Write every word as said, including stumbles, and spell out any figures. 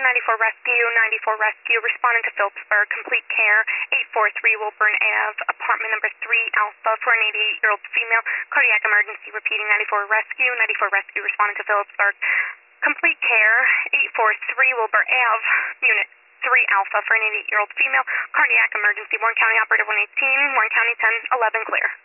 ninety-four Rescue, ninety-four Rescue, responding to Phillipsburg, complete care, eight four three Wilburn Ave, apartment number three Alpha for an eighty-eight-year-old female, cardiac emergency, repeating ninety-four Rescue, ninety-four Rescue, responding to Phillipsburg, complete care, eight four three Wilbur Ave, unit three Alpha for an eighty-eight-year-old female, cardiac emergency, Warren County Operator one eighteen, Warren County ten eleven, clear.